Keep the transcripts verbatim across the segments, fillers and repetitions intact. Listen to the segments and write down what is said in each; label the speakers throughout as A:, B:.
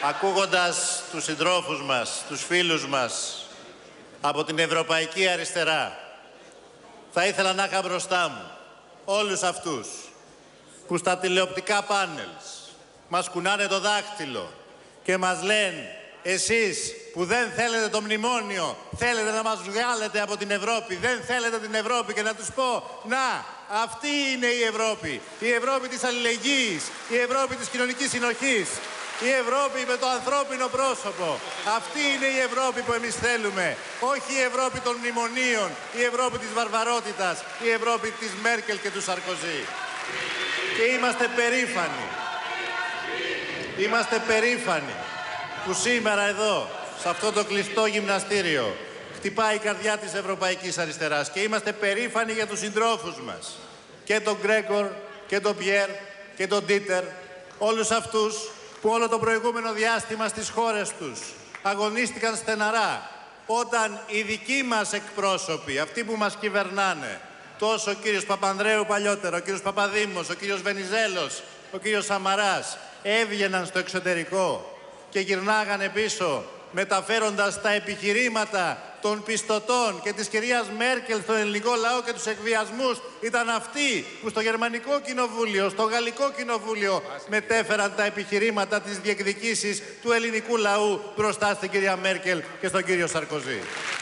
A: ακούγοντας τους συντρόφους μας, τους φίλους μας από την Ευρωπαϊκή Αριστερά, θα ήθελα να είχα μπροστά μου όλους αυτούς που στα τηλεοπτικά πάνελς μας κουνάνε το δάχτυλο και μας λένε εσείς που δεν θέλετε το μνημόνιο, θέλετε να μας βγάλετε από την Ευρώπη, δεν θέλετε την Ευρώπη, και να τους πω, να, αυτή είναι η Ευρώπη. Η Ευρώπη της αλληλεγγύης, η Ευρώπη της κοινωνικής συνοχής, η Ευρώπη με το ανθρώπινο πρόσωπο. Αυτή είναι η Ευρώπη που εμείς θέλουμε. Όχι η Ευρώπη των μνημονίων, η Ευρώπη της βαρβαρότητας, η Ευρώπη της Μέρκελ και του Σαρκοζή. Και είμαστε περήφανοι. Είμαστε περήφανοι που σήμερα εδώ, σε αυτό το κλειστό γυμναστήριο, χτυπάει η καρδιά της Ευρωπαϊκής Αριστεράς. Και είμαστε περήφανοι για τους συντρόφους μας. Και τον Γκρέκορ, και τον Πιέρ, και τον Ντίτερ. Όλους αυτούς που όλο το προηγούμενο διάστημα στις χώρες τους αγωνίστηκαν στεναρά. Όταν οι δικοί μας εκπρόσωποι, αυτοί που μας κυβερνάνε, τόσο ο κύριος Παπανδρέου παλιότερα, ο κύριος Παπαδήμος, ο κύριος Βενιζέλος, ο κύριος Σαμαράς, έβγαιναν στο εξωτερικό και γυρνάγανε πίσω, μεταφέροντας τα επιχειρήματα των πιστωτών και της κυρίας Μέρκελ στον ελληνικό λαό και τους εκβιασμούς, ήταν αυτοί που στο Γερμανικό Κοινοβούλιο, στο Γαλλικό Κοινοβούλιο μετέφεραν τα επιχειρήματα της διεκδικήσης του ελληνικού λαού μπροστά στην κυρία Μέρκελ και στον κύριο Σαρκοζή.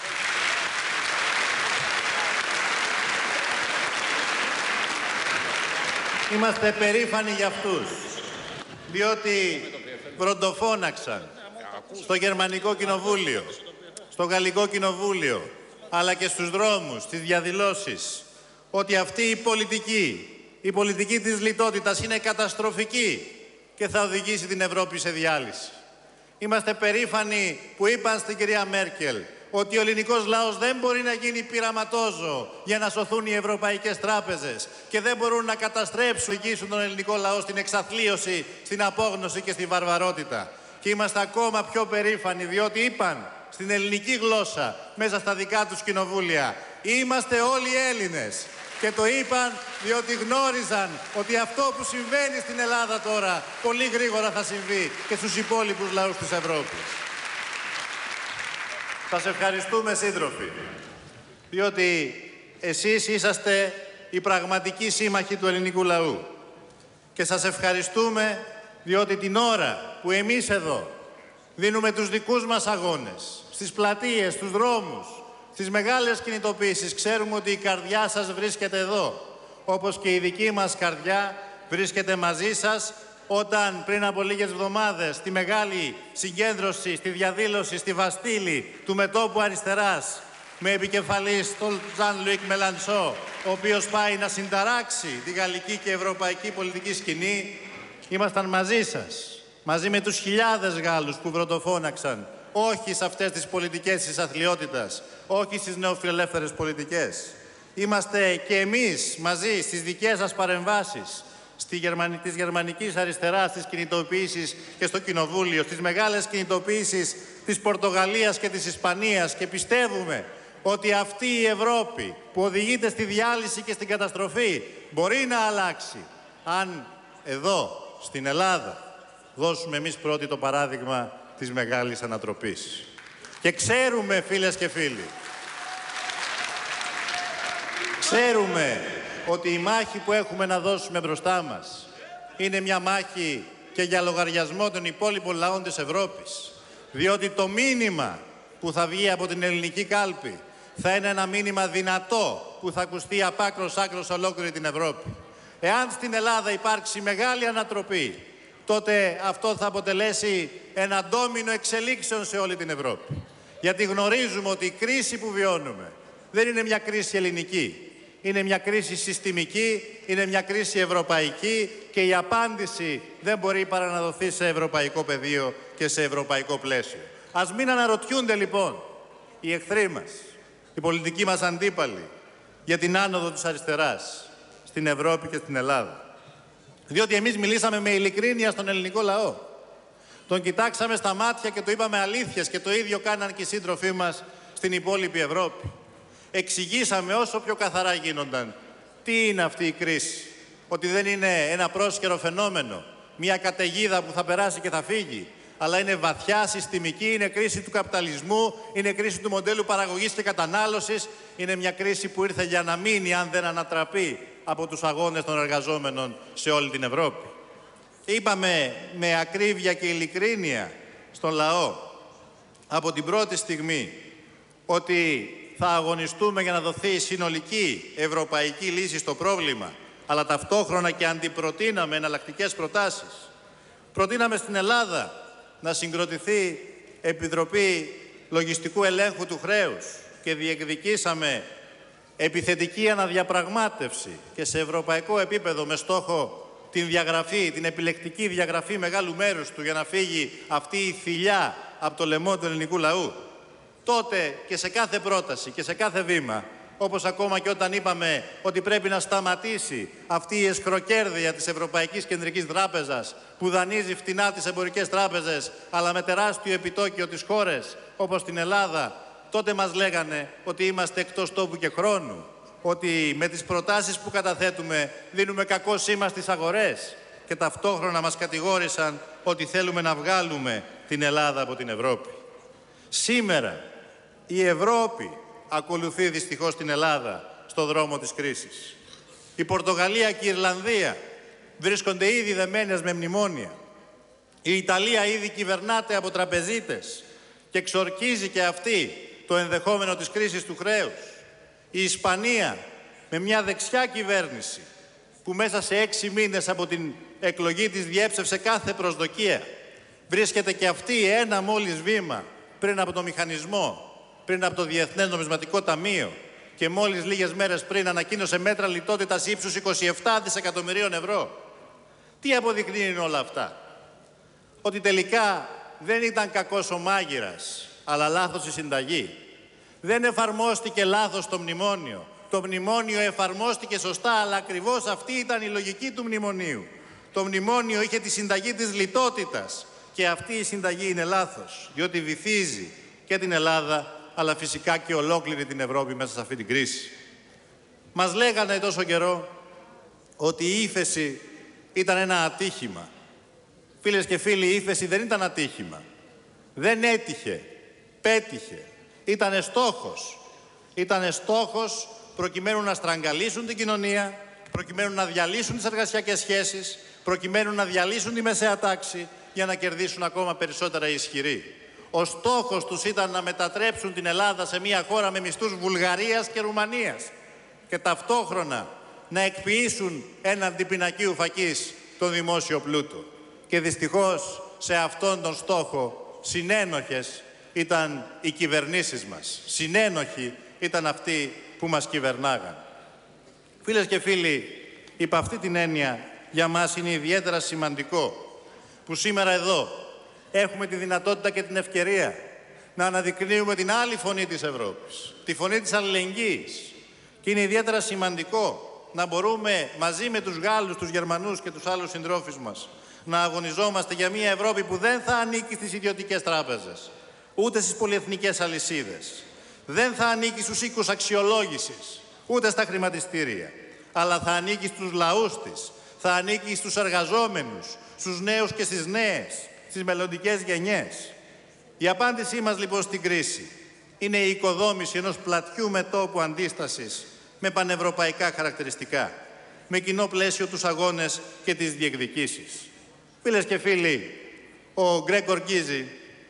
A: Είμαστε περήφανοι για αυτούς, διότι βροντοφώναξαν στο Γερμανικό Κοινοβούλιο, στο Γαλλικό Κοινοβούλιο, αλλά και στους δρόμους, στις διαδηλώσεις, ότι αυτή η πολιτική, η πολιτική της λιτότητας είναι καταστροφική και θα οδηγήσει την Ευρώπη σε διάλυση. Είμαστε περήφανοι που είπαν στην κυρία Μέρκελ ότι ο ελληνικός λαός δεν μπορεί να γίνει πειραματόζωο για να σωθούν οι ευρωπαϊκές τράπεζες και δεν μπορούν να καταστρέψουν τον ελληνικό λαό στην εξαθλίωση, στην απόγνωση και στη βαρβαρότητα. Και είμαστε ακόμα πιο περήφανοι διότι είπαν στην ελληνική γλώσσα μέσα στα δικά τους κοινοβούλια, είμαστε όλοι Έλληνες. Και το είπαν διότι γνώριζαν ότι αυτό που συμβαίνει στην Ελλάδα τώρα πολύ γρήγορα θα συμβεί και στους υπόλοιπους λαούς της Ευρώπης. Σας ευχαριστούμε, σύντροφοι, διότι εσείς είσαστε οι πραγματικοί σύμμαχοι του ελληνικού λαού. Και σας ευχαριστούμε διότι την ώρα που εμείς εδώ δίνουμε τους δικούς μας αγώνες, στις πλατείες, στους δρόμους, στις μεγάλες κινητοποίησεις, ξέρουμε ότι η καρδιά σας βρίσκεται εδώ, όπως και η δική μας καρδιά βρίσκεται μαζί σας όταν πριν από λίγες εβδομάδες στη μεγάλη συγκέντρωση, στη διαδήλωση, στη Βαστίλη του μετώπου αριστεράς με επικεφαλής τον Ζαν Λουίκ Μελανσό, ο οποίος πάει να συνταράξει τη γαλλική και ευρωπαϊκή πολιτική σκηνή, ήμασταν μαζί σας, μαζί με τους χιλιάδες Γάλλους που βροντοφώναξαν όχι σε αυτές τις πολιτικές της αθλιότητας, όχι στις νεοφιλελεύθερες πολιτικές. Είμαστε και εμείς μαζί στις δικές σας παρεμβάσεις, στη Γερμανική, της γερμανικής αριστεράς, στις κινητοποιήσεις και στο Κοινοβούλιο, στις μεγάλες κινητοποιήσεις της Πορτογαλίας και της Ισπανίας, και πιστεύουμε ότι αυτή η Ευρώπη που οδηγείται στη διάλυση και στην καταστροφή μπορεί να αλλάξει αν εδώ, στην Ελλάδα, δώσουμε εμείς πρώτοι το παράδειγμα της μεγάλης ανατροπής. Και ξέρουμε, φίλες και φίλοι, ξέρουμε ότι η μάχη που έχουμε να δώσουμε μπροστά μας είναι μια μάχη και για λογαριασμό των υπόλοιπων λαών της Ευρώπης. Διότι το μήνυμα που θα βγει από την ελληνική κάλπη θα είναι ένα μήνυμα δυνατό που θα ακουστεί απ' άκρος άκρος ολόκληρη την Ευρώπη. Εάν στην Ελλάδα υπάρξει μεγάλη ανατροπή, τότε αυτό θα αποτελέσει ένα ντόμινο εξελίξεων σε όλη την Ευρώπη. Γιατί γνωρίζουμε ότι η κρίση που βιώνουμε δεν είναι μια κρίση ελληνική. Είναι μια κρίση συστημική, είναι μια κρίση ευρωπαϊκή και η απάντηση δεν μπορεί παρά να δοθεί σε ευρωπαϊκό πεδίο και σε ευρωπαϊκό πλαίσιο. Ας μην αναρωτιούνται λοιπόν οι εχθροί μας, οι πολιτικοί μας αντίπαλοι για την άνοδο της αριστεράς στην Ευρώπη και στην Ελλάδα. Διότι εμείς μιλήσαμε με ειλικρίνεια στον ελληνικό λαό. Τον κοιτάξαμε στα μάτια και του είπαμε αλήθειες και το ίδιο κάναν και οι σύντροφοί μας στην υπόλοιπη Ευρώπη. Εξηγήσαμε όσο πιο καθαρά γίνονταν τι είναι αυτή η κρίση. Ότι δεν είναι ένα πρόσκαιρο φαινόμενο, μια καταιγίδα που θα περάσει και θα φύγει, αλλά είναι βαθιά συστημική, είναι κρίση του καπιταλισμού, είναι κρίση του μοντέλου παραγωγής και κατανάλωσης, είναι μια κρίση που ήρθε για να μείνει αν δεν ανατραπεί από τους αγώνες των εργαζόμενων σε όλη την Ευρώπη. Είπαμε με ακρίβεια και ειλικρίνεια στον λαό από την πρώτη στιγμή ότι θα αγωνιστούμε για να δοθεί η συνολική ευρωπαϊκή λύση στο πρόβλημα, αλλά ταυτόχρονα και αντιπροτείναμε εναλλακτικές προτάσεις. Προτείναμε στην Ελλάδα να συγκροτηθεί Επιτροπή Λογιστικού Ελέγχου του Χρέους και διεκδικήσαμε επιθετική αναδιαπραγμάτευση και σε ευρωπαϊκό επίπεδο με στόχο την διαγραφή, την επιλεκτική διαγραφή μεγάλου μέρους του για να φύγει αυτή η θηλιά από το λαιμό του ελληνικού λαού. Τότε και σε κάθε πρόταση και σε κάθε βήμα, όπως ακόμα και όταν είπαμε ότι πρέπει να σταματήσει αυτή η εσχροκέρδεια της Ευρωπαϊκής Κεντρικής Τράπεζας που δανείζει φτηνά τις εμπορικές τράπεζες αλλά με τεράστιο επιτόκιο τις χώρες όπως την Ελλάδα, τότε μας λέγανε ότι είμαστε εκτός τόπου και χρόνου, ότι με τις προτάσεις που καταθέτουμε δίνουμε κακό σήμα στις αγορές και ταυτόχρονα μας κατηγόρησαν ότι θέλουμε να βγάλουμε την Ελλάδα από την Ευρώπη. Σήμερα η Ευρώπη ακολουθεί δυστυχώς την Ελλάδα στο δρόμο της κρίσης. Η Πορτογαλία και η Ιρλανδία βρίσκονται ήδη δεμένες με μνημόνια. Η Ιταλία ήδη κυβερνάται από τραπεζίτες και εξορκίζει και αυτή το ενδεχόμενο της κρίσης του χρέους. Η Ισπανία με μια δεξιά κυβέρνηση που μέσα σε έξι μήνες από την εκλογή της διέψευσε κάθε προσδοκία, βρίσκεται και αυτή ένα μόλις βήμα πριν από το μηχανισμό, πριν από το Διεθνές Νομισματικό Ταμείο και μόλις λίγες μέρες πριν ανακοίνωσε μέτρα λιτότητας ύψους είκοσι επτά δισεκατομμυρίων ευρώ. Τι αποδεικνύουν όλα αυτά? Ότι τελικά δεν ήταν κακός ο μάγειρας, αλλά λάθος η συνταγή. Δεν εφαρμόστηκε λάθος το μνημόνιο. Το μνημόνιο εφαρμόστηκε σωστά, αλλά ακριβώς αυτή ήταν η λογική του μνημονίου. Το μνημόνιο είχε τη συνταγή της λιτότητας και αυτή η συνταγή είναι λάθος, διότι βυθίζει και την Ελλάδα, αλλά φυσικά και ολόκληρη την Ευρώπη μέσα σε αυτή την κρίση. Μας λέγανε τόσο καιρό ότι η ύφεση ήταν ένα ατύχημα. Φίλες και φίλοι, η ύφεση δεν ήταν ατύχημα. Δεν έτυχε, πέτυχε. Ήτανε στόχος. Ήτανε στόχος προκειμένου να στραγγαλίσουν την κοινωνία, προκειμένου να διαλύσουν τις εργασιακές σχέσεις, προκειμένου να διαλύσουν τη μεσαία τάξη για να κερδίσουν ακόμα περισσότερα οι ισχυροί. Ο στόχος τους ήταν να μετατρέψουν την Ελλάδα σε μια χώρα με μισθούς Βουλγαρίας και Ρουμανίας και ταυτόχρονα να εκποιήσουν έναντι πινακίου φακής τον δημόσιο πλούτο. Και δυστυχώς σε αυτόν τον στόχο συνένοχες ήταν οι κυβερνήσεις μας. Συνένοχοι ήταν αυτοί που μας κυβερνάγαν. Φίλες και φίλοι, υπ' αυτή την έννοια για μας είναι ιδιαίτερα σημαντικό που σήμερα εδώ έχουμε τη δυνατότητα και την ευκαιρία να αναδεικνύουμε την άλλη φωνή της Ευρώπης, τη φωνή της αλληλεγγύης. Και είναι ιδιαίτερα σημαντικό να μπορούμε μαζί με τους Γάλλους, τους Γερμανούς και τους άλλους συντρόφους μας να αγωνιζόμαστε για μια Ευρώπη που δεν θα ανήκει στις ιδιωτικές τράπεζες, ούτε στις πολυεθνικές αλυσίδες. Δεν θα ανήκει στους οίκους αξιολόγησης, ούτε στα χρηματιστήρια, αλλά θα ανήκει στους λαούς της, θα ανήκει στους εργαζόμενους, στους νέους και στις νέες, στις μελλοντικές γενιές. Η απάντησή μας λοιπόν στην κρίση είναι η οικοδόμηση ενός πλατιού μετώπου αντίστασης με πανευρωπαϊκά χαρακτηριστικά, με κοινό πλαίσιο τους αγώνες και τις διεκδικήσεις. Φίλες και φίλοι, ο Γκρέγκορ Γκίζη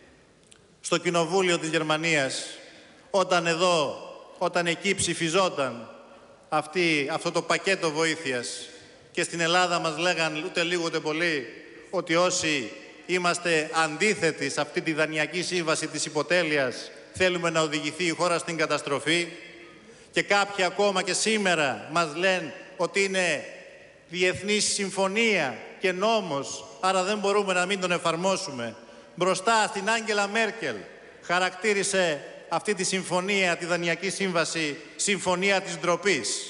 A: στο Κοινοβούλιο της Γερμανίας, όταν εδώ, όταν εκεί ψηφιζόταν αυτή, αυτό το πακέτο βοήθειας και στην Ελλάδα μας λέγαν ούτε λίγο ούτε πολύ ότι όσοι είμαστε αντίθετοι σε αυτή τη δανειακή σύμβαση της υποτέλειας θέλουμε να οδηγηθεί η χώρα στην καταστροφή και κάποιοι ακόμα και σήμερα μας λένε ότι είναι διεθνή συμφωνία και νόμος, άρα δεν μπορούμε να μην τον εφαρμόσουμε. Μπροστά στην Άγγελα Μέρκελ χαρακτήρισε αυτή τη συμφωνία, τη δανειακή σύμβαση, συμφωνία της ντροπής.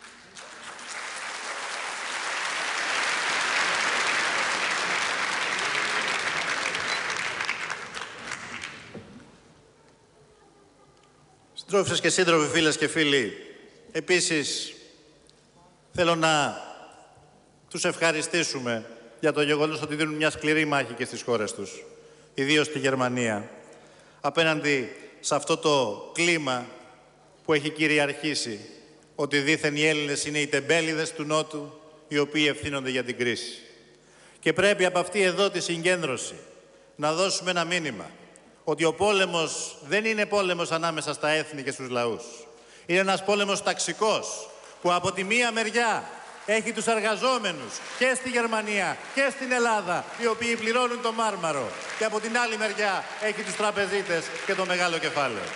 A: Συντρόφισσες και σύντροφοι, φίλες και φίλοι, επίσης θέλω να τους ευχαριστήσουμε για το γεγονός ότι δίνουν μια σκληρή μάχη και στις χώρες τους. ιδίως στη Γερμανία, απέναντι σε αυτό το κλίμα που έχει κυριαρχήσει, ότι δήθεν οι Έλληνες είναι οι τεμπέληδες του Νότου, οι οποίοι ευθύνονται για την κρίση. Και πρέπει από αυτή εδώ τη συγκέντρωση να δώσουμε ένα μήνυμα, ότι ο πόλεμος δεν είναι πόλεμος ανάμεσα στα έθνη και στους λαούς. Είναι ένας πόλεμος ταξικός, που από τη μία μεριά έχει τους εργαζόμενους και στη Γερμανία και στην Ελλάδα, οι οποίοι πληρώνουν το μάρμαρο, και από την άλλη μεριά έχει τους τραπεζίτες και το μεγάλο κεφάλαιο.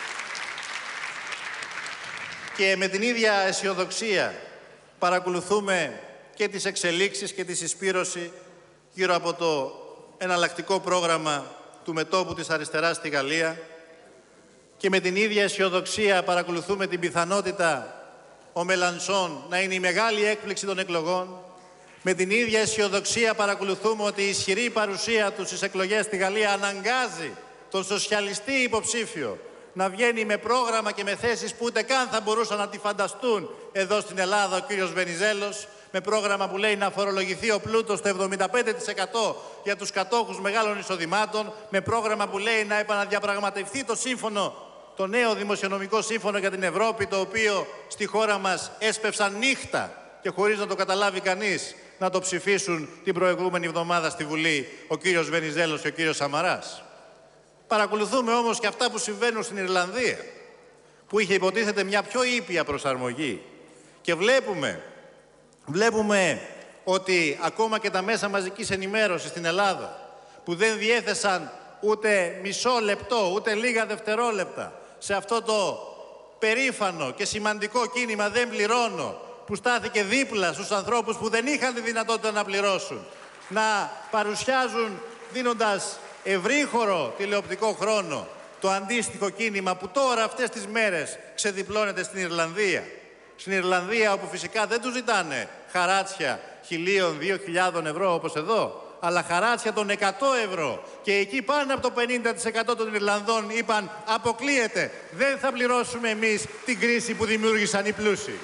A: Και με την ίδια αισιοδοξία παρακολουθούμε και τις εξελίξεις και τη συσπήρωση γύρω από το εναλλακτικό πρόγραμμα του μετώπου της αριστεράς στη Γαλλία, και με την ίδια αισιοδοξία παρακολουθούμε την πιθανότητα ο Μελανσόν να είναι η μεγάλη έκπληξη των εκλογών. Με την ίδια αισιοδοξία παρακολουθούμε ότι η ισχυρή παρουσία του στις εκλογές στη Γαλλία αναγκάζει τον σοσιαλιστή υποψήφιο να βγαίνει με πρόγραμμα και με θέσεις που ούτε καν θα μπορούσαν να τη φανταστούν εδώ στην Ελλάδα ο κύριος Βενιζέλος, με πρόγραμμα που λέει να φορολογηθεί ο πλούτος στο εβδομήντα πέντε τοις εκατό για τους κατόχους μεγάλων εισοδημάτων, με πρόγραμμα που λέει να επαναδιαπραγματευτεί το σύμφωνο, το νέο δημοσιονομικό σύμφωνο για την Ευρώπη, το οποίο στη χώρα μας έσπευσαν νύχτα και χωρίς να το καταλάβει κανείς να το ψηφίσουν την προηγούμενη εβδομάδα στη Βουλή ο κύριος Βενιζέλος και ο κύριος Σαμαράς. Παρακολουθούμε όμως και αυτά που συμβαίνουν στην Ιρλανδία, που είχε υποτίθεται μια πιο ήπια προσαρμογή, και βλέπουμε, βλέπουμε ότι ακόμα και τα μέσα μαζικής ενημέρωσης στην Ελλάδα, που δεν διέθεσαν ούτε μισό λεπτό, ούτε λίγα δευτερόλεπτα σε αυτό το περήφανο και σημαντικό κίνημα «Δεν πληρώνω», που στάθηκε δίπλα στους ανθρώπους που δεν είχαν τη δυνατότητα να πληρώσουν, να παρουσιάζουν, δίνοντας ευρύχωρο τηλεοπτικό χρόνο, το αντίστοιχο κίνημα που τώρα αυτές τις μέρες ξεδιπλώνεται στην Ιρλανδία. Στην Ιρλανδία, όπου φυσικά δεν τους ζητάνε χαράτσια χιλίων, δύο χιλιάδων ευρώ όπως εδώ, αλλά χαράτσια των εκατό ευρώ. Και εκεί πάνω από το πενήντα τοις εκατό των Ιρλανδών είπαν «Αποκλείεται, δεν θα πληρώσουμε εμείς την κρίση που δημιούργησαν οι πλούσιοι».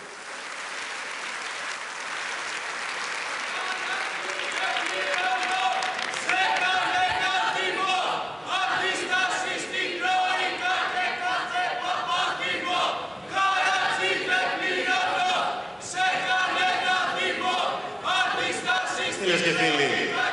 A: Φίλες και φίλοι,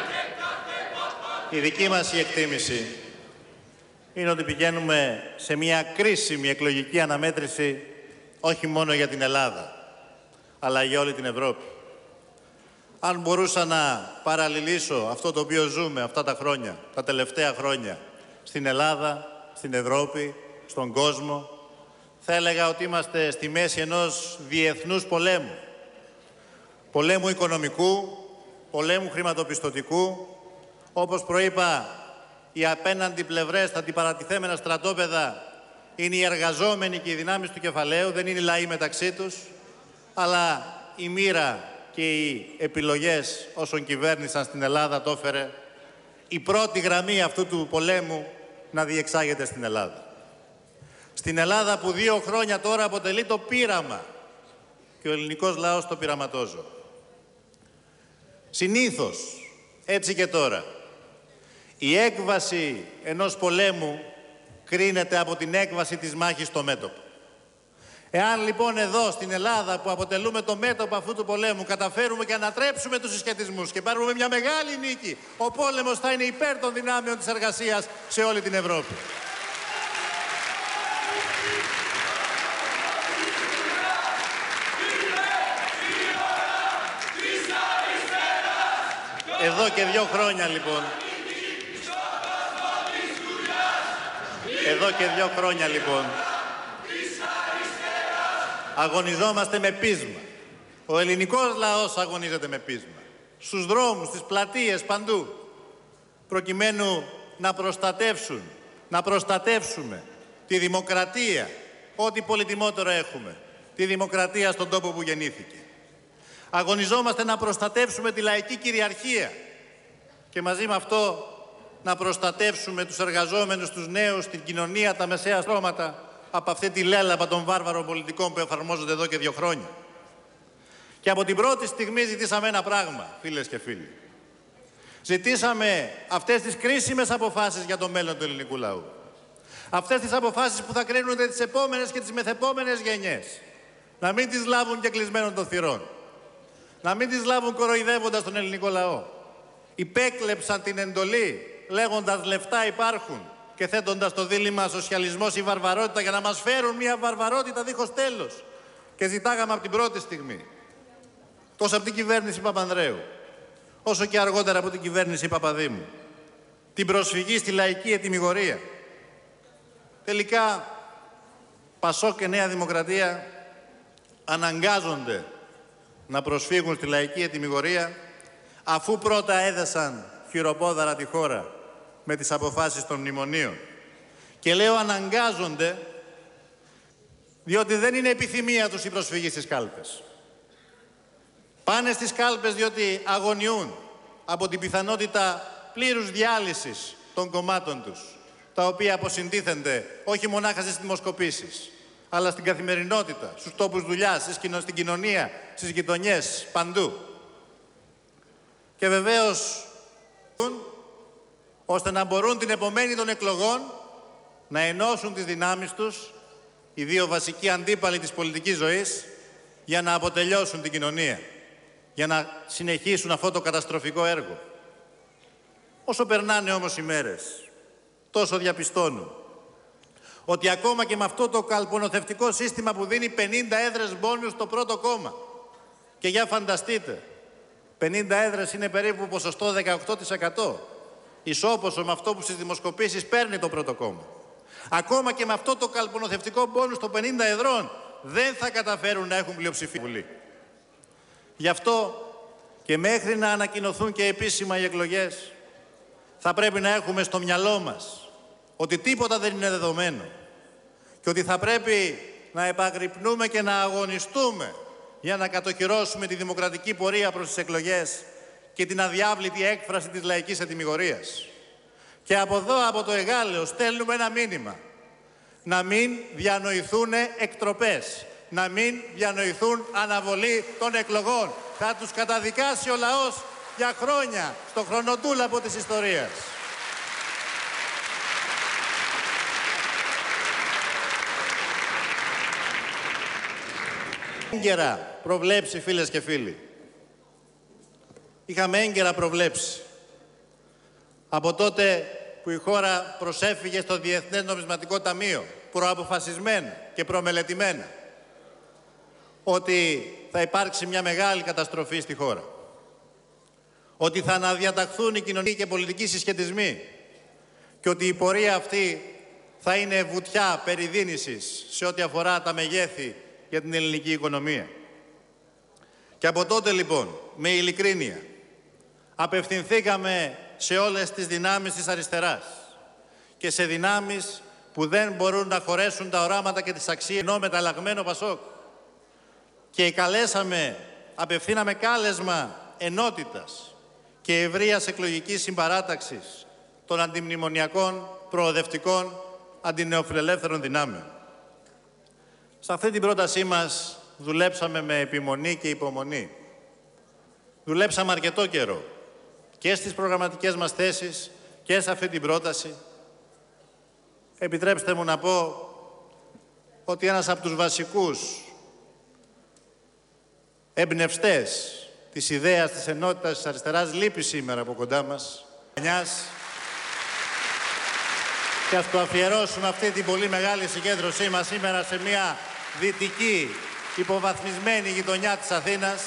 A: η δική μας η εκτίμηση είναι ότι πηγαίνουμε σε μια κρίσιμη εκλογική αναμέτρηση όχι μόνο για την Ελλάδα, αλλά για όλη την Ευρώπη. Αν μπορούσα να παραλληλήσω αυτό το οποίο ζούμε αυτά τα χρόνια, τα τελευταία χρόνια, στην Ελλάδα, στην Ευρώπη, στον κόσμο, θα έλεγα ότι είμαστε στη μέση ενός διεθνούς πολέμου. Πολέμου οικονομικού, πολέμου χρηματοπιστωτικού. Όπως προείπα, οι απέναντι πλευρές, τα αντιπαρατηθέμενα στρατόπεδα, είναι οι εργαζόμενοι και οι δυνάμεις του κεφαλαίου, δεν είναι οι λαοί μεταξύ τους, αλλά η μοίρα και οι επιλογές όσων κυβέρνησαν στην Ελλάδα το έφερε η πρώτη γραμμή αυτού του πολέμου να διεξάγεται στην Ελλάδα. Στην Ελλάδα που δύο χρόνια τώρα αποτελεί το πείραμα και ο ελληνικός λαός το πειραματόζω. Συνήθως, έτσι και τώρα, η έκβαση ενός πολέμου κρίνεται από την έκβαση της μάχης στο μέτωπο. Εάν λοιπόν εδώ στην Ελλάδα, που αποτελούμε το μέτωπο αυτού του πολέμου, καταφέρουμε και ανατρέψουμε τους συσχετισμούς και πάρουμε μια μεγάλη νίκη, ο πόλεμος θα είναι υπέρ των δυνάμεων της εργασίας σε όλη την Ευρώπη. Εδώ και δύο χρόνια λοιπόν, εδώ και δύο χρόνια λοιπόν, αγωνιζόμαστε με πείσμα. Ο ελληνικός λαός αγωνίζεται με πείσμα. Στους δρόμους, στις πλατείες, παντού, προκειμένου να προστατεύσουν, να προστατεύσουμε τη δημοκρατία, ό,τι πολυτιμότερο έχουμε, τη δημοκρατία στον τόπο που γεννήθηκε. Αγωνιζόμαστε να προστατεύσουμε τη λαϊκή κυριαρχία και μαζί με αυτό να προστατεύσουμε τους εργαζόμενους, τους νέους, την κοινωνία, τα μεσαία στρώματα από αυτή τη λέλαπα των βάρβαρων πολιτικών που εφαρμόζονται εδώ και δύο χρόνια. Και από την πρώτη στιγμή ζητήσαμε ένα πράγμα, φίλες και φίλοι. Ζητήσαμε αυτές τις κρίσιμες αποφάσεις για το μέλλον του ελληνικού λαού. Αυτές τις αποφάσεις που θα κρίνουν τις επόμενες και τις μεθεπόμενες γενιές. Να μην τις λάβουν και κλεισμένων των θυρών. Να μην τις λάβουν κοροϊδεύοντας τον ελληνικό λαό. Υπέκλεψαν την εντολή λέγοντας λεφτά υπάρχουν και θέτοντας το δίλημμα σοσιαλισμός ή βαρβαρότητα για να μας φέρουν μια βαρβαρότητα δίχως τέλος. Και ζητάγαμε από την πρώτη στιγμή, τόσο από την κυβέρνηση Παπανδρέου, όσο και αργότερα από την κυβέρνηση Παπαδήμου, την προσφυγή στη λαϊκή ετυμηγορία. Τελικά, Πασόκ και Νέα Δημοκρατία αναγκάζονται να προσφύγουν στη λαϊκή ετυμηγορία, αφού πρώτα έδεσαν χειροπόδαρα τη χώρα με τις αποφάσεις των μνημονίων. Και λέω αναγκάζονται, διότι δεν είναι επιθυμία τους η προσφυγή στις κάλπες. Πάνε στις κάλπες διότι αγωνιούν από την πιθανότητα πλήρους διάλυσης των κομμάτων τους, τα οποία αποσυντίθενται όχι μονάχα στις δημοσκοπήσεις, αλλά στην καθημερινότητα, στους τόπους δουλειάς, στην κοινωνία, στις γειτονιές, παντού. Και βεβαίως, ώστε να μπορούν την επομένη των εκλογών να ενώσουν τις δυνάμεις τους, οι δύο βασικοί αντίπαλοι της πολιτικής ζωής, για να αποτελειώσουν την κοινωνία, για να συνεχίσουν αυτό το καταστροφικό έργο. Όσο περνάνε όμως οι μέρες, τόσο διαπιστώνουν ότι ακόμα και με αυτό το καλπονοθευτικό σύστημα που δίνει πενήντα έδρες μπόνους στο πρώτο κόμμα, και για φανταστείτε, πενήντα έδρες είναι περίπου ποσοστό δεκαοκτώ τοις εκατό, ισόποσο με αυτό που στις δημοσκοπήσεις παίρνει το πρώτο κόμμα. Ακόμα και με αυτό το καλπονοθευτικό μπόνους των πενήντα εδρών δεν θα καταφέρουν να έχουν πλειοψηφία Βουλή. Γι' αυτό και μέχρι να ανακοινωθούν και επίσημα οι εκλογές, θα πρέπει να έχουμε στο μυαλό μας ότι τίποτα δεν είναι δεδομένο και ότι θα πρέπει να επαγρυπνούμε και να αγωνιστούμε για να κατοχυρώσουμε τη δημοκρατική πορεία προς τις εκλογές και την αδιάβλητη έκφραση της λαϊκής ετυμηγορίας. Και από εδώ, από το Εγάλεο, στέλνουμε ένα μήνυμα. Να μην διανοηθούν εκτροπές, να μην διανοηθούν αναβολή των εκλογών. Θα τους καταδικάσει ο λαός για χρόνια στο χρονοτούλαπο της ιστορίας. Έγκαιρα προβλέψει, φίλες και φίλοι. Είχαμε έγκαιρα προβλέψει. Από τότε που η χώρα προσέφυγε στο Διεθνές Νομισματικό Ταμείο, προαποφασισμένα και προμελετημένα, ότι θα υπάρξει μια μεγάλη καταστροφή στη χώρα. Ότι θα αναδιαταχθούν οι κοινωνικοί και πολιτικοί συσχετισμοί και ότι η πορεία αυτή θα είναι βουτιά περιδίνησης σε ό,τι αφορά τα μεγέθη για την ελληνική οικονομία. Και από τότε λοιπόν, με ειλικρίνεια, απευθυνθήκαμε σε όλες τις δυνάμεις της αριστεράς και σε δυνάμεις που δεν μπορούν να χωρέσουν τα οράματα και τις αξίες, ενώ μεταλλαγμένο Πασόκ. Και καλέσαμε, απευθύναμε κάλεσμα ενότητας και ευρείας εκλογικής συμπαράταξης των αντιμνημονιακών, προοδευτικών, αντινεοφιλελεύθερων δυνάμεων. Σε αυτή την πρότασή μας δουλέψαμε με επιμονή και υπομονή. Δουλέψαμε αρκετό καιρό και στις προγραμματικές μας θέσεις και σε αυτή την πρόταση. Επιτρέψτε μου να πω ότι ένας από τους βασικούς εμπνευστές της ιδέας της ενότητας της αριστεράς λείπει σήμερα από κοντά μας. Και ας το αφιερώσουμε αυτή την πολύ μεγάλη συγκέντρωσή μας σήμερα σε μια δυτική υποβαθμισμένη γειτονιά της Αθήνας.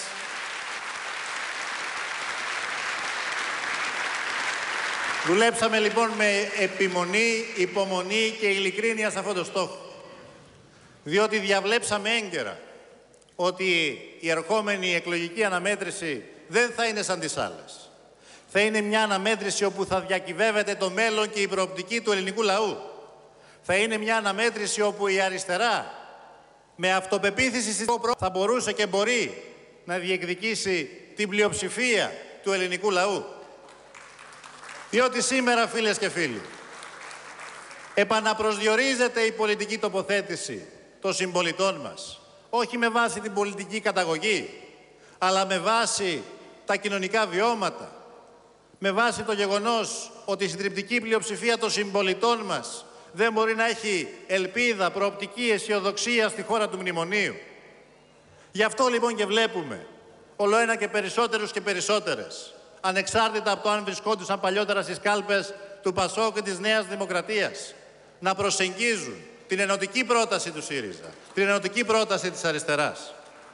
A: Δουλέψαμε λοιπόν με επιμονή, υπομονή και ειλικρίνεια σε αυτόν τον στόχο. Διότι διαβλέψαμε έγκαιρα ότι η ερχόμενη εκλογική αναμέτρηση δεν θα είναι σαν τις άλλες. Θα είναι μια αναμέτρηση όπου θα διακυβεύεται το μέλλον και η προοπτική του ελληνικού λαού. Θα είναι μια αναμέτρηση όπου η αριστερά με αυτοπεποίθηση θα μπορούσε και μπορεί να διεκδικήσει την πλειοψηφία του ελληνικού λαού. Διότι σήμερα, φίλες και φίλοι, επαναπροσδιορίζεται η πολιτική τοποθέτηση των συμπολιτών μας. Όχι με βάση την πολιτική καταγωγή, αλλά με βάση τα κοινωνικά βιώματα, με βάση το γεγονός ότι η συντριπτική πλειοψηφία των συμπολιτών μας δεν μπορεί να έχει ελπίδα, προοπτική, αισιοδοξία στη χώρα του μνημονίου. Γι' αυτό λοιπόν και βλέπουμε ολοένα και περισσότερους και περισσότερες, ανεξάρτητα από το αν βρισκόντουσαν παλιότερα στις κάλπες του Πασόκ και της Νέας Δημοκρατίας, να προσεγγίζουν την ενωτική πρόταση του ΣΥΡΙΖΑ, την ενωτική πρόταση της αριστεράς.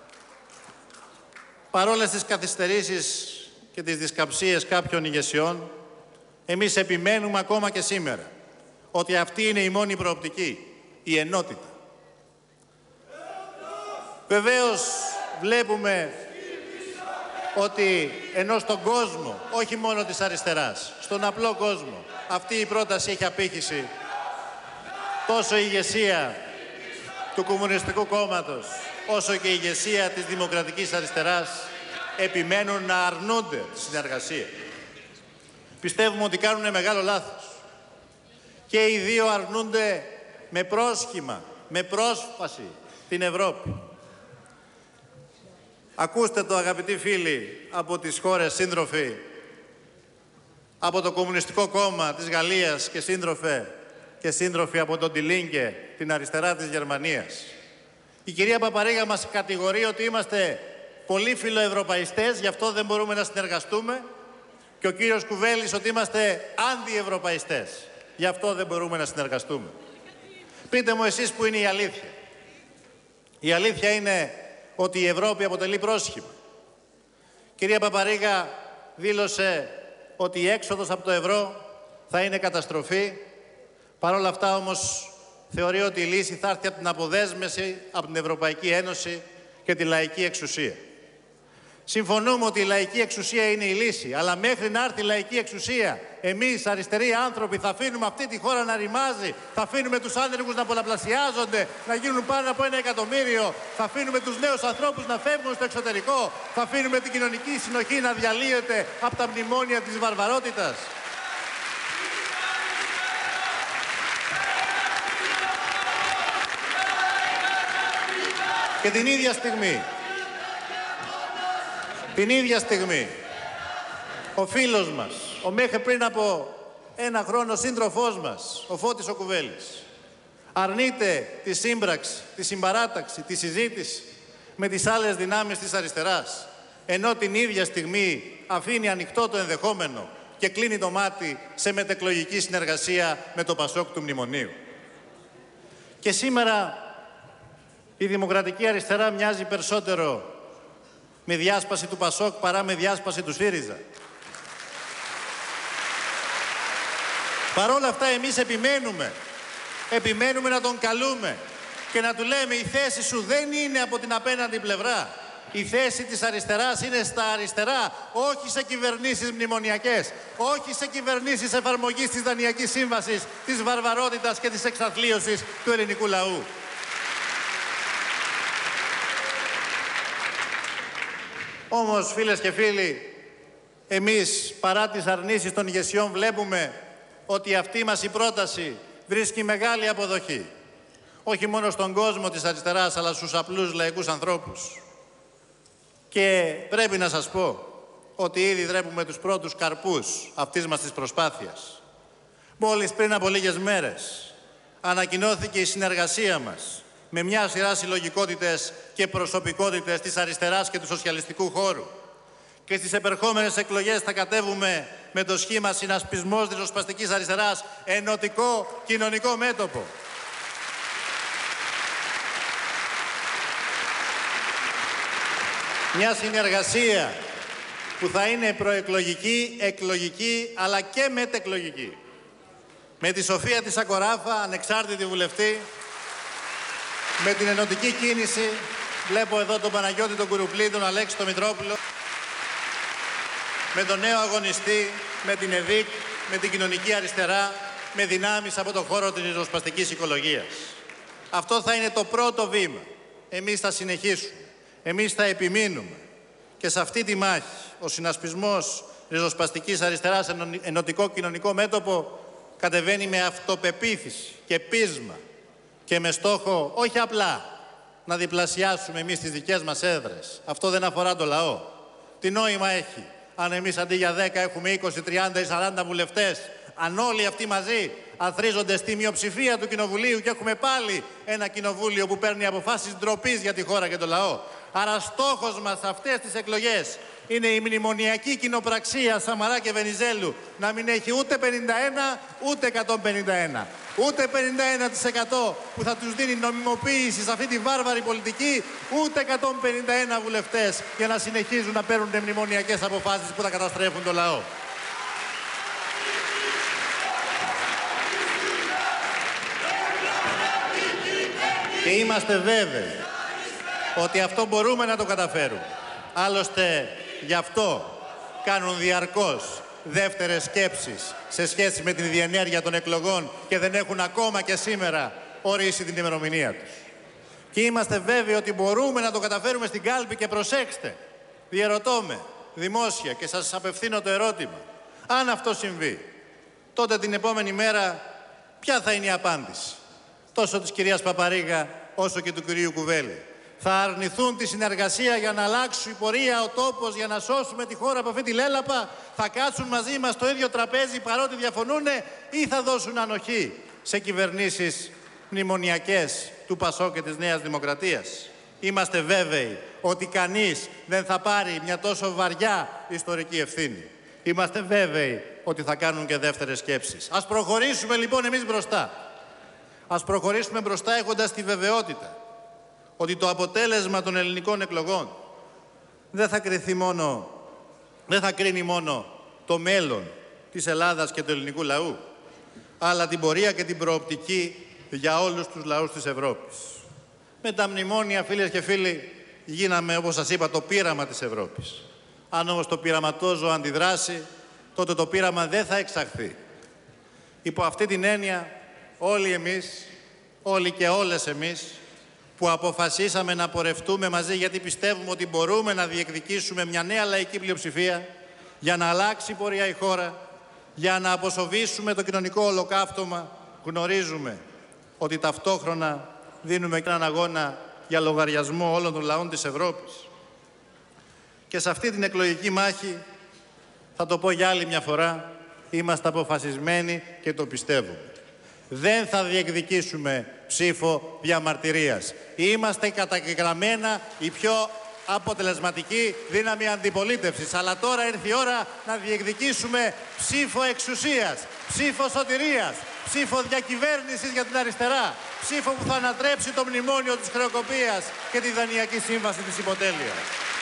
A: Παρόλες τις καθυστερήσεις και τις δισκαψίες κάποιων ηγεσιών, εμείς επιμένουμε ακόμα και σήμερα ότι αυτή είναι η μόνη προοπτική, η ενότητα. Βεβαίως βλέπουμε ότι ενώ στον κόσμο, όχι μόνο της αριστεράς, στον απλό κόσμο, αυτή η πρόταση έχει απήχηση, τόσο η ηγεσία του Κομμουνιστικού Κόμματος, όσο και η ηγεσία της Δημοκρατικής Αριστεράς επιμένουν να αρνούνται τη συνεργασία. Πιστεύουμε ότι κάνουν μεγάλο λάθος. Και οι δύο αρνούνται με πρόσχημα, με πρόσφαση την Ευρώπη. Ακούστε το, αγαπητοί φίλοι, από τις χώρες σύντροφοι, από το Κομμουνιστικό Κόμμα της Γαλλίας και σύντροφε και σύντροφοι από τον Τιλίνκε, την αριστερά της Γερμανίας. Η κυρία Παπαρίγα μας κατηγορεί ότι είμαστε πολύ φιλοευρωπαϊστές, γι' αυτό δεν μπορούμε να συνεργαστούμε, και ο κύριος Κουβέλης ότι είμαστε αντιευρωπαϊστές, γι' αυτό δεν μπορούμε να συνεργαστούμε. Πείτε μου εσείς που είναι η αλήθεια. Η αλήθεια είναι ότι η Ευρώπη αποτελεί πρόσχημα. Η κυρία Παπαρίγα δήλωσε ότι η έξοδος από το ευρώ θα είναι καταστροφή. Παρ' όλα αυτά όμως θεωρεί ότι η λύση θα έρθει από την αποδέσμευση από την Ευρωπαϊκή Ένωση και τη λαϊκή εξουσία. Συμφωνούμε ότι η λαϊκή εξουσία είναι η λύση, αλλά μέχρι να έρθει η λαϊκή εξουσία, εμείς αριστεροί άνθρωποι θα αφήνουμε αυτή τη χώρα να ρημάζει, θα αφήνουμε τους άνεργους να πολλαπλασιάζονται, να γίνουν πάνω από ένα εκατομμύριο, θα αφήνουμε τους νέους ανθρώπους να φεύγουν στο εξωτερικό, θα αφήνουμε την κοινωνική συνοχή να διαλύεται από τα μνημόνια της βαρβαρότητας. Και την ίδια στιγμή, την ίδια στιγμή, ο φίλος μας, ο μέχρι πριν από ένα χρόνο σύντροφός μας, ο Φώτης ο Κουβέλης, αρνείται τη σύμπραξη, τη συμπαράταξη, τη συζήτηση με τις άλλες δυνάμεις της αριστεράς, ενώ την ίδια στιγμή αφήνει ανοιχτό το ενδεχόμενο και κλείνει το μάτι σε μετεκλογική συνεργασία με το Πασόκ του Μνημονίου. Και σήμερα η Δημοκρατική Αριστερά μοιάζει περισσότερο με διάσπαση του Πασόκ παρά με διάσπαση του ΣΥΡΙΖΑ. Παρ' όλα αυτά εμείς επιμένουμε, επιμένουμε να τον καλούμε και να του λέμε η θέση σου δεν είναι από την απέναντι πλευρά. Η θέση της αριστεράς είναι στα αριστερά, όχι σε κυβερνήσεις μνημονιακές, όχι σε κυβερνήσεις εφαρμογής της Δανειακής Σύμβασης, της βαρβαρότητας και της εξαθλίωσης του ελληνικού λαού. Όμως, φίλες και φίλοι, εμείς παρά τις αρνήσεις των ηγεσιών βλέπουμε ότι αυτή μας η πρόταση βρίσκει μεγάλη αποδοχή. Όχι μόνο στον κόσμο της αριστεράς, αλλά στους απλούς λαϊκούς ανθρώπους. Και πρέπει να σας πω ότι ήδη δρέπουμε τους πρώτους καρπούς αυτής μας της προσπάθειας. Μόλις πριν από λίγες μέρες ανακοινώθηκε η συνεργασία μας με μια σειρά συλλογικότητες και προσωπικότητες της αριστεράς και του σοσιαλιστικού χώρου. Και στις επερχόμενες εκλογές θα κατέβουμε με το σχήμα Συνασπισμός Ριζοσπαστικής Αριστεράς, ενωτικό κοινωνικό μέτωπο. Μια συνεργασία που θα είναι προεκλογική, εκλογική, αλλά και μετεκλογική. Με τη Σοφία της Σακοράφα, ανεξάρτητη βουλευτή, με την ενωτική κίνηση, βλέπω εδώ τον Παναγιώτη τον Κουρουπλή, τον Αλέξη τον Μητρόπουλο, με τον νέο αγωνιστή, με την ΕΔΙΚ, με την κοινωνική αριστερά, με δυνάμεις από τον χώρο της ριζοσπαστικής οικολογίας. Αυτό θα είναι το πρώτο βήμα. Εμείς θα συνεχίσουμε. Εμείς θα επιμείνουμε. Και σε αυτή τη μάχη, ο συνασπισμός ριζοσπαστικής αριστεράς, ενωτικό κοινωνικό μέτωπο, κατεβαίνει με αυτοπεποίθηση και πείσμα και με στόχο όχι απλά να διπλασιάσουμε εμείς τις δικές μας έδρες. Αυτό δεν αφορά το λαό. Τι νόημα έχει αν εμείς αντί για δέκα έχουμε είκοσι, τριάντα ή σαράντα βουλευτές, αν όλοι αυτοί μαζί αθρίζονται στη μειοψηφία του Κοινοβουλίου και έχουμε πάλι ένα κοινοβούλιο που παίρνει αποφάσεις ντροπής για τη χώρα και το λαό. Άρα στόχος μας αυτές τις εκλογές είναι η μνημονιακή κοινοπραξία Σαμαρά και Βενιζέλου να μην έχει ούτε πενήντα ένα ούτε εκατόν πενήντα ένα. Ούτε πενήντα ένα τοις εκατό που θα τους δίνει νομιμοποίηση σε αυτή τη βάρβαρη πολιτική, ούτε εκατόν πενήντα ένα βουλευτές για να συνεχίζουν να παίρνουν μνημονιακές αποφάσεις που θα καταστρέφουν το λαό. Και είμαστε βέβαιοι ότι αυτό μπορούμε να το καταφέρουμε. Άλλωστε, γι' αυτό κάνουν διαρκώς δεύτερες σκέψεις σε σχέση με την διενέργεια των εκλογών και δεν έχουν ακόμα και σήμερα ορίσει την ημερομηνία τους. Και είμαστε βέβαιοι ότι μπορούμε να το καταφέρουμε στην κάλπη και προσέξτε, διερωτώ με δημόσια και σας απευθύνω το ερώτημα. Αν αυτό συμβεί, τότε την επόμενη μέρα ποια θα είναι η απάντηση τόσο της κυρίας Παπαρίγα όσο και του κυρίου Κουβέλη? Θα αρνηθούν τη συνεργασία για να αλλάξει η πορεία, ο τόπος, για να σώσουμε τη χώρα από αυτή τη λέλαπα? Θα κάτσουν μαζί μας στο ίδιο τραπέζι παρότι διαφωνούν, ή θα δώσουν ανοχή σε κυβερνήσεις μνημονιακές του ΠΑΣΟΚ και της Νέας Δημοκρατίας? Είμαστε βέβαιοι ότι κανείς δεν θα πάρει μια τόσο βαριά ιστορική ευθύνη. Είμαστε βέβαιοι ότι θα κάνουν και δεύτερες σκέψεις. Ας προχωρήσουμε λοιπόν εμείς μπροστά. Ας προχωρήσουμε μπροστά έχοντας τη βεβαιότητα ότι το αποτέλεσμα των ελληνικών εκλογών δεν θα κριθεί μόνο, δεν θα κρίνει μόνο το μέλλον της Ελλάδας και του ελληνικού λαού, αλλά την πορεία και την προοπτική για όλους τους λαούς της Ευρώπης. Με τα μνημόνια, φίλες και φίλοι, γίναμε, όπως σας είπα, το πείραμα της Ευρώπης. Αν όμως το πειραματόζωο αντιδράσει, τότε το πείραμα δεν θα εξαχθεί. Υπό αυτή την έννοια, όλοι εμείς, όλοι και όλες εμείς, που αποφασίσαμε να πορευτούμε μαζί γιατί πιστεύουμε ότι μπορούμε να διεκδικήσουμε μια νέα λαϊκή πλειοψηφία για να αλλάξει η πορεία η χώρα, για να αποσοβήσουμε το κοινωνικό ολοκαύτωμα, γνωρίζουμε ότι ταυτόχρονα δίνουμε έναν αγώνα για λογαριασμό όλων των λαών της Ευρώπης. Και σε αυτή την εκλογική μάχη, θα το πω για άλλη μια φορά, είμαστε αποφασισμένοι και το πιστεύουμε. Δεν θα διεκδικήσουμε ψήφο διαμαρτυρίας. Είμαστε καταγεγραμμένα η πιο αποτελεσματική δύναμη αντιπολίτευσης. Αλλά τώρα ήρθε η ώρα να διεκδικήσουμε ψήφο εξουσίας, ψήφο σωτηρίας, ψήφο διακυβέρνησης για την αριστερά, ψήφο που θα ανατρέψει το μνημόνιο της χρεοκοπίας και τη δανειακή σύμβαση της υποτέλειας.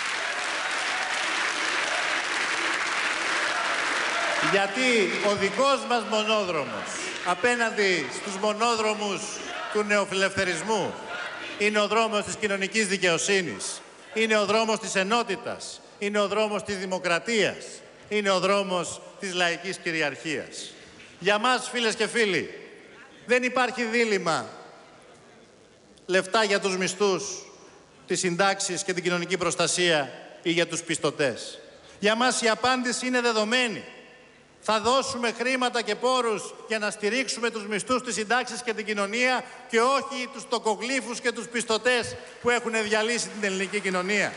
A: Γιατί ο δικός μας μονόδρομος απέναντι στους μονόδρομους του νεοφιλελευθερισμού είναι ο δρόμος της κοινωνικής δικαιοσύνης, είναι ο δρόμος της ενότητας, είναι ο δρόμος της δημοκρατίας, είναι ο δρόμος της λαϊκής κυριαρχίας. Για μας, φίλες και φίλοι, δεν υπάρχει δίλημμα λεφτά για τους μισθούς, τις συντάξεις και την κοινωνική προστασία ή για τους πιστωτές. Για μας η απάντηση είναι δεδομένη. Θα δώσουμε χρήματα και πόρους για να στηρίξουμε τους μισθούς, τις συντάξεις και την κοινωνία και όχι τους τοκογλύφους και τους πιστωτές που έχουν διαλύσει την ελληνική κοινωνία.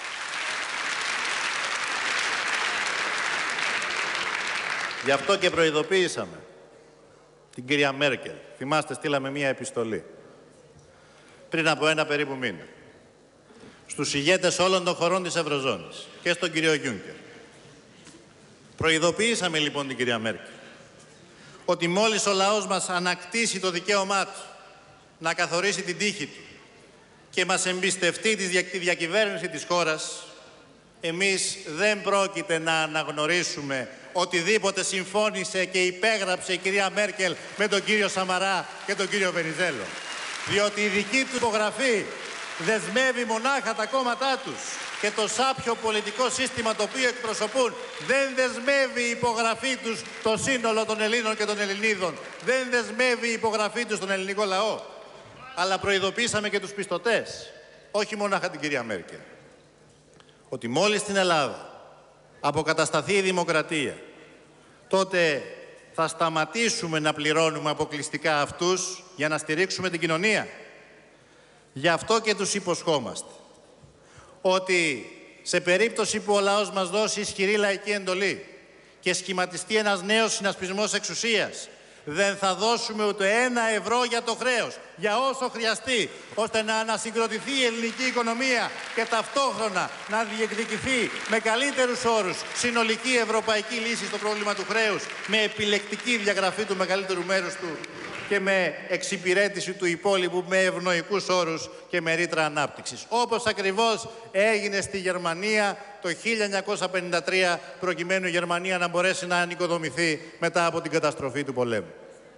A: Γι' αυτό και προειδοποίησαμε την κυρία Μέρκελ. Θυμάστε, στείλαμε μία επιστολή πριν από ένα περίπου μήνα στους ηγέτες όλων των χωρών της Ευρωζώνης και στον κύριο Γιούνκερ. Προειδοποιήσαμε λοιπόν την κυρία Μέρκελ ότι μόλις ο λαός μας ανακτήσει το δικαίωμά του να καθορίσει την τύχη του και μας εμπιστευτεί τη διακυβέρνηση της χώρας, εμείς δεν πρόκειται να αναγνωρίσουμε οτιδήποτε συμφώνησε και υπέγραψε η κυρία Μέρκελ με τον κύριο Σαμαρά και τον κύριο Βενιζέλο. Διότι η δική του υπογραφή δεσμεύει μονάχα τα κόμματά τους και το σάπιο πολιτικό σύστημα το οποίο εκπροσωπούν. Δεν δεσμεύει η υπογραφή τους το σύνολο των Ελλήνων και των Ελληνίδων. Δεν δεσμεύει η υπογραφή τους τον ελληνικό λαό. Αλλά προειδοποίησαμε και τους πιστωτές, όχι μονάχα την κυρία Μέρκελ, ότι μόλις στην Ελλάδα αποκατασταθεί η δημοκρατία, τότε θα σταματήσουμε να πληρώνουμε αποκλειστικά αυτούς για να στηρίξουμε την κοινωνία. Γι' αυτό και τους υποσχόμαστε ότι σε περίπτωση που ο λαός μας δώσει ισχυρή λαϊκή εντολή και σχηματιστεί ένας νέος συνασπισμός εξουσίας, δεν θα δώσουμε ούτε ένα ευρώ για το χρέος, για όσο χρειαστεί, ώστε να ανασυγκροτηθεί η ελληνική οικονομία και ταυτόχρονα να διεκδικηθεί με καλύτερους όρους συνολική ευρωπαϊκή λύση στο πρόβλημα του χρέους, με επιλεκτική διαγραφή του μεγαλύτερου μέρους του και με εξυπηρέτηση του υπόλοιπου με ευνοϊκούς όρους και με ρήτρα ανάπτυξης. Όπως ακριβώς έγινε στη Γερμανία το χίλια εννιακόσια πενήντα τρία, προκειμένου η Γερμανία να μπορέσει να ανοικοδομηθεί μετά από την καταστροφή του πολέμου.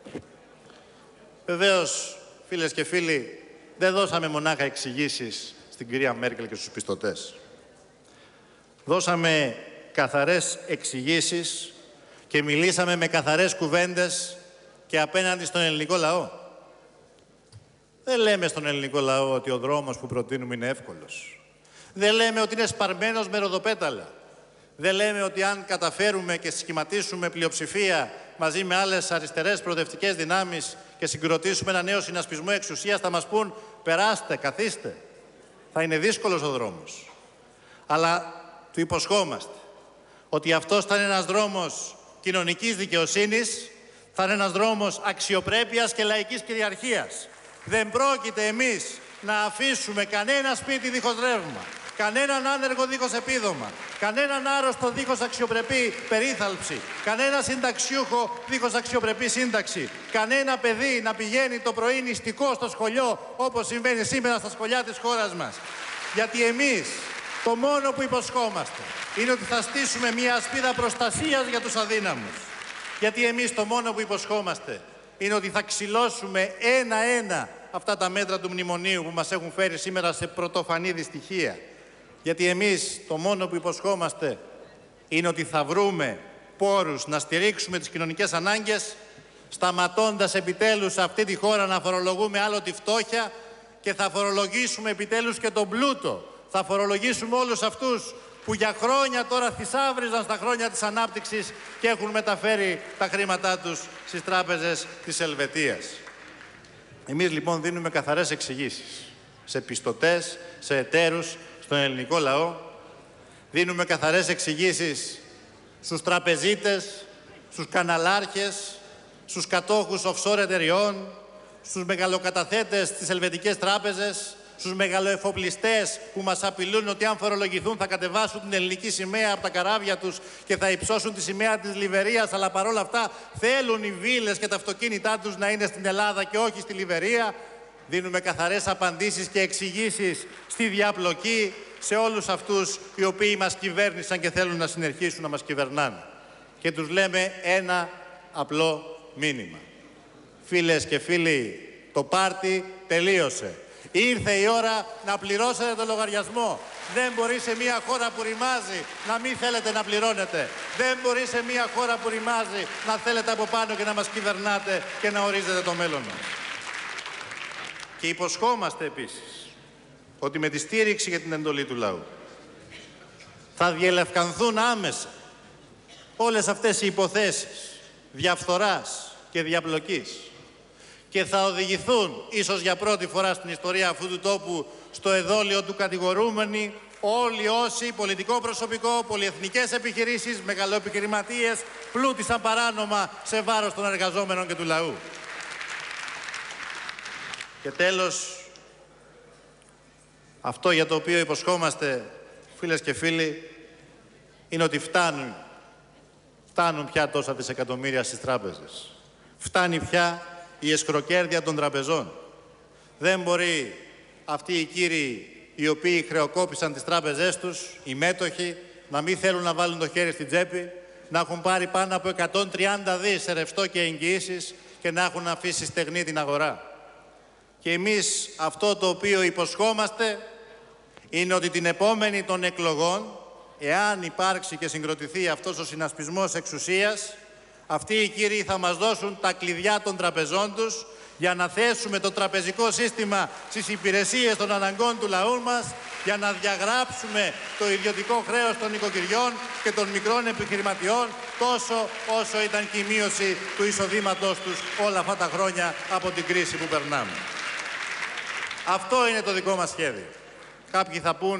A: Βεβαίως, φίλες και φίλοι, δεν δώσαμε μονάχα εξηγήσεις στην κυρία Μέρκελ και στους πιστωτές. Δώσαμε καθαρές εξηγήσεις και μιλήσαμε με καθαρές κουβέντες και απέναντι στον ελληνικό λαό. Δεν λέμε στον ελληνικό λαό ότι ο δρόμος που προτείνουμε είναι εύκολος. Δεν λέμε ότι είναι σπαρμένος με ροδοπέταλα. Δεν λέμε ότι αν καταφέρουμε και σχηματίσουμε πλειοψηφία μαζί με άλλες αριστερές προοδευτικές δυνάμεις και συγκροτήσουμε ένα νέο συνασπισμό εξουσίας, θα μας πούν περάστε, καθίστε. Θα είναι δύσκολος ο δρόμος. Αλλά του υποσχόμαστε ότι αυτός θα είναι ένας δρόμος κοινωνικής δικαιοσύνης, θα είναι ένας δρόμος αξιοπρέπειας και λαϊκής κυριαρχίας. Δεν πρόκειται εμείς να αφήσουμε κανένα σπίτι δίχως ρεύμα, κανέναν άνεργο δίχως επίδομα, κανέναν άρρωστο δίχως αξιοπρεπή περίθαλψη, κανένα συνταξιούχο δίχως αξιοπρεπή σύνταξη, κανένα παιδί να πηγαίνει το πρωί νηστικό στο σχολείο, όπως συμβαίνει σήμερα στα σχολιά της χώρας μας. Γιατί εμείς το μόνο που υποσχόμαστε είναι ότι θα στήσουμε μια ασπίδα προστασίας για τους αδύναμους. Γιατί εμείς το μόνο που υποσχόμαστε είναι ότι θα ξυλώσουμε ένα-ένα αυτά τα μέτρα του μνημονίου που μας έχουν φέρει σήμερα σε πρωτοφανή δυστυχία. Γιατί εμείς το μόνο που υποσχόμαστε είναι ότι θα βρούμε πόρους να στηρίξουμε τις κοινωνικές ανάγκες, σταματώντας επιτέλους σε αυτή τη χώρα να φορολογούμε άλλο τη φτώχεια και θα φορολογήσουμε επιτέλους και τον πλούτο. Θα φορολογήσουμε όλους αυτούς που για χρόνια τώρα θησάβριζαν στα χρόνια της ανάπτυξης και έχουν μεταφέρει τα χρήματά τους στις τράπεζες της Ελβετίας. Εμείς λοιπόν δίνουμε καθαρές εξηγήσεις σε πιστωτές, σε εταίρους, στον ελληνικό λαό. Δίνουμε καθαρές εξηγήσεις στους τραπεζίτες, στους καναλάρχες, στους κατόχους offshore εταιριών, στους μεγαλοκαταθέτες στις ελβετικές τράπεζες, στους μεγαλοεφοπλιστές που μας απειλούν ότι αν φορολογηθούν θα κατεβάσουν την ελληνική σημαία από τα καράβια τους και θα υψώσουν τη σημαία της Λιβερίας, αλλά παρόλα αυτά θέλουν οι βίλες και τα αυτοκίνητά τους να είναι στην Ελλάδα και όχι στη Λιβερία. Δίνουμε καθαρές απαντήσεις και εξηγήσεις στη διαπλοκή σε όλους αυτούς οι οποίοι μας κυβέρνησαν και θέλουν να συνεχίσουν να μας κυβερνάνε. Και τους λέμε ένα απλό μήνυμα. Φίλες και φίλοι, το πάρτι τελείωσε. Ήρθε η ώρα να πληρώσετε το λογαριασμό. Δεν μπορεί σε μια χώρα που ρημάζει να μην θέλετε να πληρώνετε. Δεν μπορεί σε μια χώρα που ρημάζει να θέλετε από πάνω και να μας κυβερνάτε και να ορίζετε το μέλλον μας. Και υποσχόμαστε επίσης ότι με τη στήριξη για την εντολή του λαού θα διελευκανθούν άμεσα όλες αυτές οι υποθέσεις διαφθοράς και διαπλοκής και θα οδηγηθούν ίσως για πρώτη φορά στην ιστορία αυτού του τόπου στο εδόλιο του κατηγορούμενοι όλοι όσοι πολιτικό προσωπικό, πολυεθνικές επιχειρήσεις, μεγαλοεπιχειρηματίες πλούτησαν παράνομα σε βάρος των εργαζόμενων και του λαού. Και τέλος, αυτό για το οποίο υποσχόμαστε, φίλες και φίλοι, είναι ότι φτάνουν, φτάνουν πια τόσα δισεκατομμύρια στις τράπεζες. Φτάνει πια η εσχροκέρδεια των τραπεζών. Δεν μπορεί αυτοί οι κύριοι οι οποίοι χρεοκόπησαν τις τράπεζές τους, οι μέτοχοι, να μην θέλουν να βάλουν το χέρι στην τσέπη, να έχουν πάρει πάνω από εκατόν τριάντα δις σε ρευστό και εγγυήσεις και να έχουν αφήσει στεγνή την αγορά. Και εμείς αυτό το οποίο υποσχόμαστε είναι ότι την επόμενη των εκλογών, εάν υπάρξει και συγκροτηθεί αυτός ο συνασπισμός εξουσίας, αυτοί οι κύριοι θα μας δώσουν τα κλειδιά των τραπεζών τους για να θέσουμε το τραπεζικό σύστημα στις υπηρεσίες των αναγκών του λαού μας, για να διαγράψουμε το ιδιωτικό χρέος των νοικοκυριών και των μικρών επιχειρηματιών, τόσο όσο ήταν και η μείωση του εισοδήματός τους όλα αυτά τα χρόνια από την κρίση που περνάμε. Αυτό είναι το δικό μας σχέδιο. Κάποιοι θα πούν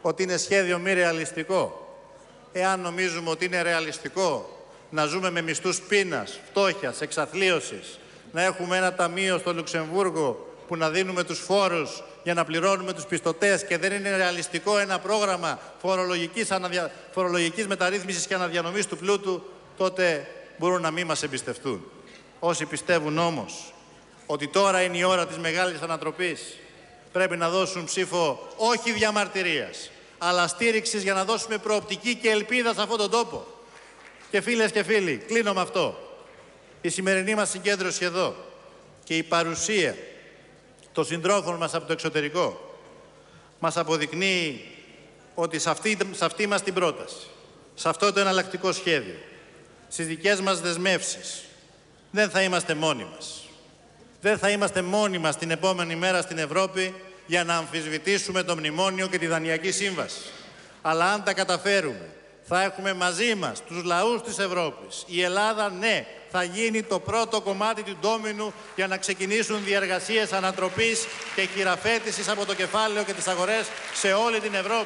A: ότι είναι σχέδιο μη ρεαλιστικό. Εάν νομίζουμε ότι είναι ρεαλιστικό να ζούμε με μισθούς πείνας, φτώχειας, εξαθλίωσης, να έχουμε ένα ταμείο στο Λουξεμβούργο που να δίνουμε τους φόρους για να πληρώνουμε τους πιστωτές και δεν είναι ρεαλιστικό ένα πρόγραμμα φορολογικής, αναδια... φορολογικής μεταρρύθμισης και αναδιανομής του πλούτου, τότε μπορούν να μην μας εμπιστευτούν. Όσοι πιστεύουν όμως ότι τώρα είναι η ώρα της μεγάλης ανατροπής, πρέπει να δώσουν ψήφο όχι διαμαρτυρίας, αλλά στήριξης για να δώσουμε προοπτική και ελπίδα σε αυτόν τον τόπο. Και φίλες και φίλοι, κλείνω με αυτό. Η σημερινή μας συγκέντρωση εδώ και η παρουσία των συντρόφων μας από το εξωτερικό μας αποδεικνύει ότι σε αυτή, σε αυτή μας την πρόταση, σε αυτό το εναλλακτικό σχέδιο, στις δικές μας δεσμεύσεις, δεν θα είμαστε μόνοι μας. Δεν θα είμαστε μόνοι μας την επόμενη μέρα στην Ευρώπη για να αμφισβητήσουμε το Μνημόνιο και τη Δανειακή Σύμβαση. Αλλά αν τα καταφέρουμε, θα έχουμε μαζί μας τους λαούς της Ευρώπης. Η Ελλάδα, ναι, θα γίνει το πρώτο κομμάτι του ντόμινου για να ξεκινήσουν διεργασίες ανατροπής και χειραφέτησης από το κεφάλαιο και τις αγορές σε όλη την Ευρώπη.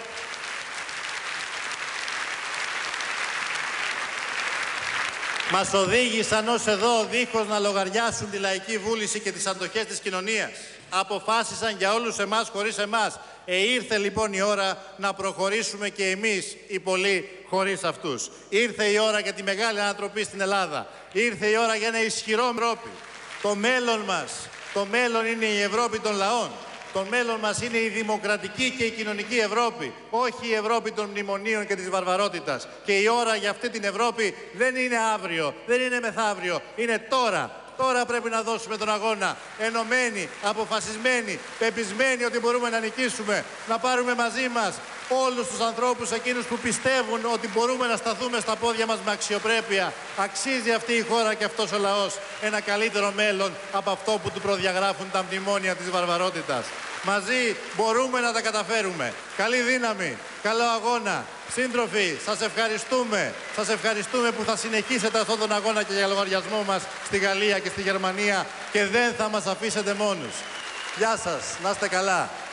A: Μας οδήγησαν ως εδώ δίχως να λογαριάσουν τη λαϊκή βούληση και τις αντοχές της κοινωνίας. Αποφάσισαν για όλους εμάς χωρίς εμάς. Ε, ήρθε λοιπόν η ώρα να προχωρήσουμε και εμείς οι πολλοί χωρίς αυτούς. Ήρθε η ώρα για τη μεγάλη ανατροπή στην Ελλάδα. Ήρθε η ώρα για ένα ισχυρό Ευρώπη. Το μέλλον μας, το μέλλον είναι η Ευρώπη των λαών. Το μέλλον μας είναι η δημοκρατική και η κοινωνική Ευρώπη, όχι η Ευρώπη των μνημονίων και της βαρβαρότητας. Και η ώρα για αυτή την Ευρώπη δεν είναι αύριο, δεν είναι μεθαύριο, είναι τώρα. Τώρα πρέπει να δώσουμε τον αγώνα, ενωμένοι, αποφασισμένοι, πεπισμένοι ότι μπορούμε να νικήσουμε, να πάρουμε μαζί μας όλους τους ανθρώπους εκείνους που πιστεύουν ότι μπορούμε να σταθούμε στα πόδια μας με αξιοπρέπεια. Αξίζει αυτή η χώρα και αυτός ο λαός ένα καλύτερο μέλλον από αυτό που του προδιαγράφουν τα μνημόνια της βαρβαρότητας. Μαζί μπορούμε να τα καταφέρουμε. Καλή δύναμη, καλό αγώνα. Σύντροφοι, σας ευχαριστούμε. Σας ευχαριστούμε που θα συνεχίσετε αυτόν τον αγώνα και για λογαριασμό μας στη Γαλλία και στη Γερμανία και δεν θα μας αφήσετε μόνους. Γεια σας, να είστε καλά.